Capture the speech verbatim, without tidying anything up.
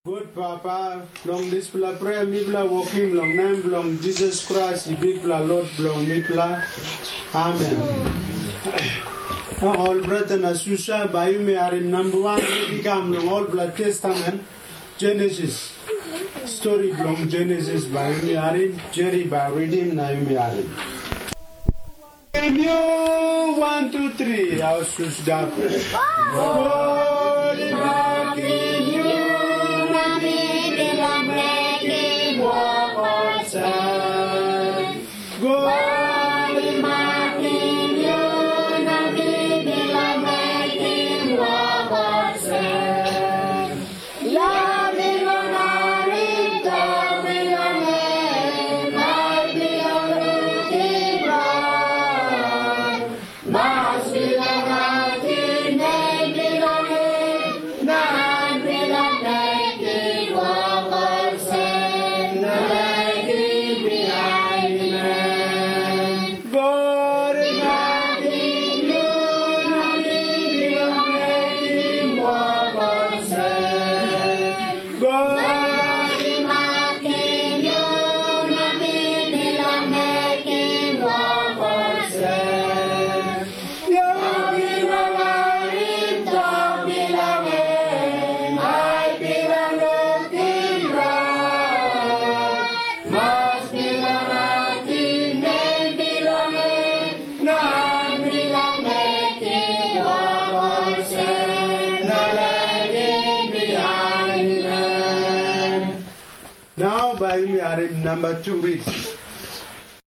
Good Papa, long this bla prayer mi bla walking long name long Jesus Christ, the big bla Lord long mi bla. Amen. All brother and sister, by you me are in number one, become long all blood testament, Genesis. Story long Genesis by you me are in, Jerry by reading now you me are in. You one, two, three, our sister. Holy Mary, you. Now by me are in number two reads.